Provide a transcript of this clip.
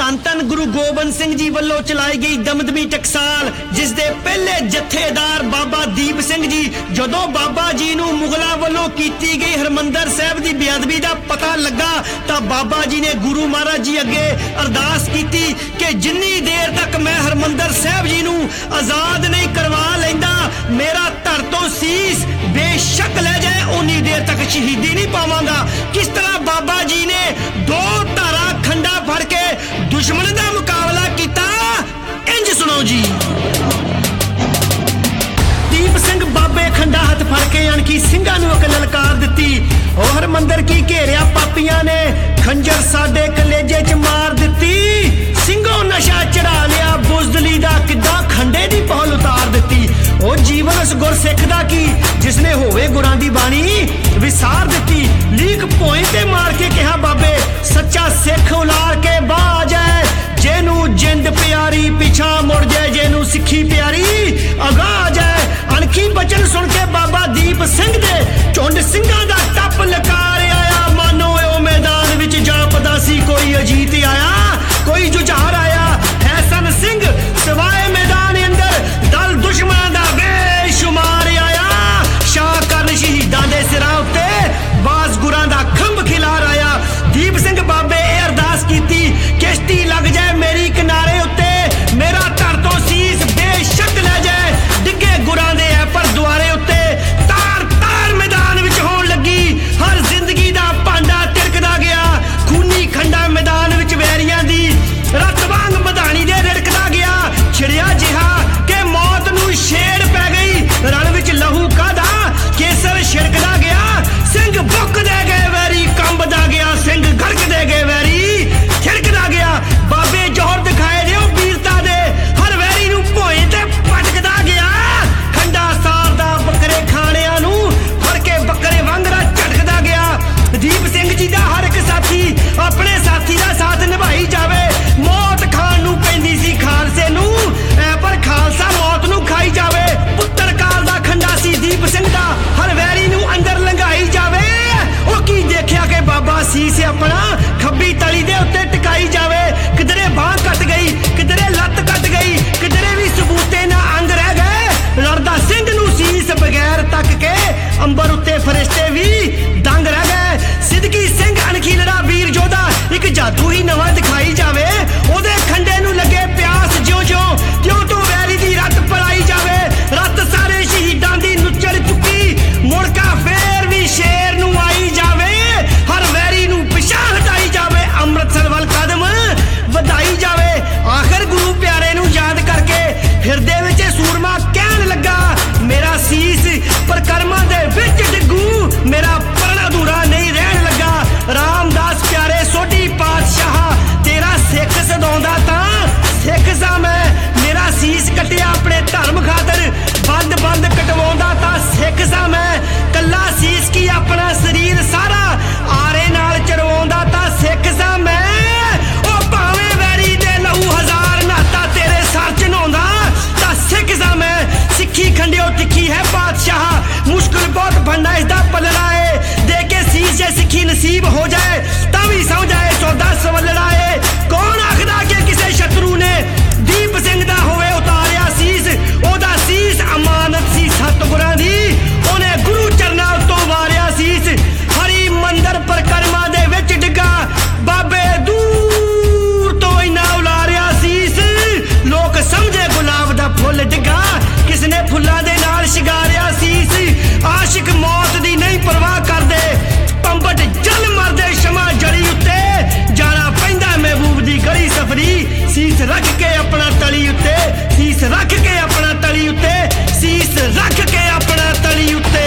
ਧੰਨ ਧੰਨ ਗੁਰੂ ਗੋਬਿੰਦ ਸਿੰਘ ਜੀ ਵੱਲੋਂ ਚਲਾਈ ਗਈ ਦਮਦਮੀ ਟਕਸਾਲ, ਜਿਸ ਦੇ ਪਹਿਲੇ ਜਥੇਦਾਰ ਬਾਬਾ ਦੀਪ ਸਿੰਘ ਜੀ, ਜਦੋਂ ਬਾਬਾ ਜੀ ਨੂੰ ਮੁਗਲਾਂ ਵੱਲੋਂ ਕੀਤੀ ਗਈ ਹਰਮੰਦਰ ਸਾਹਿਬ ਦੀ ਬੇਅਦਬੀ ਦਾ ਪਤਾ ਲੱਗਾ ਤਾਂ ਬਾਬਾ ਜੀ ਨੇ ਗੁਰੂ ਮਹਾਰਾਜ ਜੀ ਅੱਗੇ ਅਰਦਾਸ ਕੀਤੀ ਕਿ ਜਿੰਨੀ ਦੇਰ ਤੱਕ ਮੈਂ ਹਰਮੰਦਰ ਸਾਹਿਬ ਜੀ ਨੂੰ ਆਜ਼ਾਦ ਨਹੀਂ ਕਰਵਾ ਲੈਂਦਾ, ਮੇਰਾ ਧੜ ਤੋਂ ਸੀਸ ਬੇਸ਼ੱਕ ਲੈ ਜਾਏ, ਉਨੀ ਦੇਰ ਤੱਕ ਸ਼ਹੀਦੀ ਨਹੀਂ ਪਾਵਾਂਗਾ। ਕਿਸ ਤਰ੍ਹਾਂ ਬਾਬਾ ਜੀ ਨੇ ਦੋ ਧਾਰਾ ਖੰਡਾ ਫੜ ਕੇ ਦੁਸ਼ਮਣ ਦਾ ਮੁਕਾਬਲਾ ਕੀਤਾ, ਇੰਜ ਸੁਣੋ ਜੀ। ਦੀਪ ਸਿੰਘ ਬਾਬੇ ਖੰਡਾ ਹੱਥ ਫੜ ਕੇ ਅਣਖੀ ਸਿੰਘਾਂ ਨੂੰ ਇੱਕ ਲਲਕਾਰ ਦਿੱਤੀ। ਉਹ ਹਰਮੰਦਰ ਕੀ ਘੇਰਿਆ ਪਾਪੀਆਂ ਨੇ, ਖੰਜਰ ਸਾਡੇ ਕਲੇਜੇ 'ਚ ਮਾਰ ਦਿੱਤੀ। ਸਿੰਘੋ ਨਸ਼ਾ ਚੜਾ ਲਿਆ, ਬੁਜ਼ਦਲੀ ਦਾ ਕਿੱਦਾਂ ਖੰਡੇ ਦੀ ਪਹੁਲ ਉਤਾਰ ਦਿੱਤੀ। ਉਹ ਜੀਵਨ ਉਸ ਗੁਰਸਿੱਖ ਦਾ ਕੀ ਜਿਸਨੇ ਹੋਵੇ ਗੁਰਾਂ ਦੀ ਬਾਣੀ ਵਿਸਾਰ ਦਿੱਤੀ। ਲੀਕ ਭੋਏ ਤੇ ਮਾਰ ਕੇ ਕਿਹਾ ਬਾਬੇ, ਸੱਚਾ ਸਿੱਖ ਉਲਾਰ ਕੇ ਬਾਹ ਜਾਏ, ਜਿਹਨੂੰ ਜਿੰਦ ਪਿਆਰੀ ਪਿਛਾ ਮੁੜ ਜਾਏ, ਜਿਹਨੂੰ ਸਿੱਖੀ ਪਿਆਰੀ ਅਗਾਹ ਜਾਏ। ਅਣਖੀ ਬਚਨ ਸੁਣ ਕੇ ਬਾਬਾ ਦੀਪ ਸਿੰਘ ਦੇ ਝੁੰਡ ਸਿੰਘਾਂ ਦਾ ਟੱਪ ਲਕਾਰ ਆਇਆ। ਮਾਨੋ ਉਹ ਮੈਦਾਨ ਵਿੱਚ ਜਾਪਦਾ ਸੀ ਕੋਈ ਅਜੀਤ ਆਇਆ, ਕੋਈ ਜੁਝਾਰ ਆਇਆ। ਐਸਨ ਸਿੰਘ ਸਿਵਾਏ ਮੈਦਾਨ ਅੰਦਰ ਦਲ ਦੁਸ਼ਮਣਾਂ ਦਾ ਬੇਸ਼ੁਮਾਰ ਆਇਆ। ਸ਼ਾਹ ਕਰਨ ਸ਼ਹੀਦਾਂ ਦੇ ਸਿਰਾਂ ਉੱਤੇ ਬਾਜ਼ ਗੁਰਾਂ ਦਾ ਖੰਭ ਖਿਲਾਰ ਆਇਆ। ਦੀਪ ਸਿੰਘ ਬਾਬੇ ਇਹ ਅਰਦਾਸ ਕੀਤੀ, ਕਿਸ਼ਤੀ ਲੱਗ ਜਾਏ ਮੇਰੀ ਕਿਨਾਰੇ ਉੱਤੇ, ਮੇਰਾ ਧੜ ਤੋਂ ਸੀਸ ਬੇਸ਼ੱਕ ਲੈ ਜਾਏ, ਡਿੱਗੇ ਗੁਰਾਂ ਦੇ ਐ ਪਰ ਦੁਆਰੇ ਉੱਤੇ। ਤਾਰ ਤਾਰ ਮੈਦਾਨ ਵਿੱਚ ਹੋਣ ਲੱਗੀ, ਹਰ ਜ਼ਿੰਦਗੀ ਦਾ ਭਾਂਡਾ ਤਿਰਕਦਾ ਗਿਆ। ਖੂਨੀ ਖੰਡਾ ਮੈਦਾਨ ਵਿੱਚ ਵੈਰੀਆਂ ਦੀ ਰੱਤ ਵਾਂਗ ਮਧਾਣੀ ਦੇ ਰਿੜਕਦਾ ਗਿਆ। ਛਿੜਿਆ ਜਿਹਾ ਕਿ ਮੌਤ ਨੂੰ ਛੇੜ ਪੈ ਗਈ, ਰਣ ਵਿੱਚ ਲਹੂ ਕਾਦਾ ਕੇਸਰ ਛਿੜਕਦਾ ਗਿਆ। ਸਿੰਘ ਬੁੱਕਦੇ ਗਏ ਵੈਰੀ ਕੰਬਦਾ ਗਿਆ, ਸਿੰਘ ਗੜਕਦੇ ਗਏ ਵੈਰੀ ਥਿੜਕਦਾ ਗਿਆ। ਬਾਬੇ ਜੋਹਰ ਦਿਖਾਏ ਦਿਓ ਵੀਰਤਾ ਦੇ, ਹਰ ਵੈਰੀ ਨੂੰ ਭੋਏ ਤੇ ਪਟਕਦਾ ਗਿਆ। ਖੰਡਾ ਸਾਰਦਾ ਬੱਕਰੇ ਖਾਣਿਆਂ ਨੂੰ, ਫੜ ਕੇ ਬੱਕਰੇ ਵਾਂਗਰਾ ਝਟਕਦਾ ਗਿਆ। ਦੀਪ ਸਿੰਘ ਜੀ ਦਾ ਹਰ ਇੱਕ ਸਾਥੀ ਆਪਣੇ ਸਾਥੀ ਦਾ ਸਾਥ ਨਿਭਾਈ ਜਾਵੇ। ਮੌਤ ਖਾਣ ਨੂੰ ਪੈਂਦੀ ਸੀ ਖਾਲਸੇ ਨੂੰ, ਐ ਪਰ ਖਾਲਸਾ ਮੌਤ ਨੂੰ ਖਾਈ ਜਾਵੇ। ਪੁੱਤਰ ਕਾਲ ਦਾ ਖੰਡਾ ਸੀ ਦੀਪ ਸਿੰਘ ਦਾ, ਹਰ ਵੈਰੀ ਨੂੰ ਅੰਦਰ ਲੰਘਾਈ ਜਾਵੇ। ਉਹ ਕੀ ਦੇਖਿਆ ਕਿ ਬਾਬਾ ਸੀਸ ਆਪਣਾ ਖੱਬੀ ਤਲੀ ਦੇ ਉੱਤੇ ਟਿਕਾਈ ਜਾਵੇ। ਕਿਧਰੇ ਬਾਂਹ ਕੱਟ ਗਈ, ਕਿਧਰੇ ਲੱਤ ਕੱਟ ਗਈ, ਕਿਧਰੇ ਵੀ ਸਬੂਤੇ ਨਾ ਅੰਗ ਰਹਿ ਗਏ। ਲੜਦਾ ਸਿੰਘ ਨੂੰ ਸੀਸ ਬਗੈਰ ਤੱਕ ਕੇ ਅੰਬਰ ਉੱਤੇ ਫਰਿਸ਼ਤੇ ਵੀ ਦੰਗ ਰਹਿ ਗਏ। ਸਿੱਧਕੀ ਸਿੰਘ ਅਣਖੀ ਲੜਾ ਵੀਰ ਜੋਧਾ, ਇੱਕ ਜਾਦੂ ਹੀ ਨਵਾਂ ਦਿਖਾਈ ਜਾਵੇ। ਉਹਦੇ ਖੰਡੇ ਨੂੰ ਲੱਗੇ ਪਿਆਸ ਜਿਉਂ-ਜਿਉਂ, ਤਿਉਂ-ਤਿਉਂ ਵੈਰੀ ਦੀ ਰੱਤ ਪਲਾਈ ਜਾਵੇ। ਰੱਤ ਸਾਰੇ ਸ਼ਹੀਦਾਂ ਦੀ ਨੁੱਚੜ ਚੁੱਕੀ, ਮੁੜਕਾ ਫੇਰ ਵੀ ਸ਼ੇਰ ਨੂੰ ਆਈ ਜਾਵੇ। ਹਰ ਵੈਰੀ ਨੂੰ ਪਿਛਾਂਹ ਹਟਾਈ ਜਾਵੇ, ਅੰਮ੍ਰਿਤਸਰ ਵੱਲ ਕਦਮ ਵਧਾਈ ਜਾਵੇ। ਆਖਰ ਗੁਰੂ ਪਿਆਰੇ ਨੂੰ ਯਾਦ ਕਰਕੇ ਹਿਰਦੇ ਵਿੱਚ ਸੂਰਮਾ ਕਹਿਣ ਲੱਗਾ, ਮੇਰਾ ਸੀਸ ਪਰਕਰਮਾਂ ਦੇ ਵਿੱਚ ਡਿੱਗੂ, ਮੇਰਾ ਪਰਣ ਅਧੂਰਾ ਨਹੀਂ ਰਹਿਣ ਲੱਗਾ। ਰਾਮਦਾਸ ਪਿਆਰੇ ਸੋਢੀ ਪਾਤਸ਼ਾਹ, ਤੇਰਾ ਸਿੱਖ ਸਦਾਉਂਦਾ ਤਾਂ ਸਿੱਖ ਸਾਂ ਮੈਂ। ਮੇਰਾ ਸੀਸ ਕੱਟਿਆ ਆਪਣੇ ਧਰਮ ਖਾਤਰ, ਬੰਦ ਬੰਦ ਕਟਵਾਉਂਦਾ ਤਾਂ ਸਿੱਖ ਸਾਂ ਮੈਂ। ਕੱਲਾ ਸੀਸ ਕੀ ਆਪਣਾ ਸਰੀਰ ਸਾਰਾ ਆਰੇ ਨਾਲ ਚਰਵਾਉਂਦਾ ਤਾਂ ਸਿੱਖ ਸਾਂ ਮੈਂ। ਉਹ ਭਾਵੇਂ ਵੈਰੀ ਦੇ ਲਹੂ ਹਜ਼ਾਰ ਨਾਤਾ ਤੇਰੇ ਸਰ ਚ ਨਹਾਉਂਦਾ ਤਾਂ ਸਿੱਖ ਸਾਂ ਮੈਂ। ਸਿੱਖੀ ਖੰਡਿਓ ਤਿੱਖੀ ਹੈ ਪਾਤਸ਼ਾਹ, ਮੁਸ਼ਕਿਲ ਬਹੁਤ ਬਣਨਾ ਇਸਦਾ ਪਲੜਾ ਏ। ਦੇ ਕੇ ਸੀਸ ਜੇ ਸਿੱਖੀ ਨਸੀਬ ਹੋ ਜਾਏ ਤਾਂ ਵੀ ਸਮਝ ਆਏ ਸੌਦਾ ਸਵੱਲੜਾ ਏ। ਕੌਣ ਆਖਦਾ ਕਿ ਕਿਸੇ ਸ਼ਤਰੂ ਨੇ ਦੀਪ ਸਿੰਘ ਦਾ ਹੋਵੇ ਉਤਾਰਿਆ ਸੀਸ, ਉਹਦਾ ਸੀਸ ਅਮਾਨਤ ਸੀ ਸਤਿਗੁਰਾਂ ਦੀ, ਉਹਨੇ ਗੁਰੂ ਚਰਨਾਂ ਉੱਤੋਂ ਵਾਰਿਆ ਸੀਸ। ਹਰੀ ਮੰਦਰ ਪਰਕਰਮਾ ਦੇ ਵਿੱਚ ਡਿੱਗਾ, ਬਾਬੇ ਦੂਰ ਤੋਂ ਇਨਾ ਉਲਾਰਿਆ ਸੀਸ। ਲੋਕ ਸਮਝੇ ਗੁਲਾਬ ਦਾ ਫੁੱਲ ਡਿੱਗਾ, ਕਿਸਨੇ ਫੁੱਲਾਂ ਦੇ ਨਾਲ ਸ਼ਿੰਗਾਰਿਆ ਸੀਸ। ਆਸ਼ਿਕ ਮੌਤ ਦੀ ਨਹੀਂ ਪਰਵਾਹ ਕਰਦੇ, ਪੰਬਟ ਜਲ ਮਰਦੇ ਸ਼ਮਾ ਜੜੀ ਉੱਤੇ। ਜਾਣਾ ਪੈਂਦਾ ਮਹਿਬੂਬ ਦੀ ਗਲੀ ਸਫਰੀ, ਸੀਸ ਰੱਖ ਕੇ ਆਪਣਾ ਤਲੀ ਉੱਤੇ, ਸੀਸ ਰੱਖ ਕੇ ਆਪਣਾ ਤਲੀ ਉੱਤੇ, ਸੀਸ ਰੱਖ ਕੇ ਆਪਣਾ ਤਲੀ ਉੱਤੇ।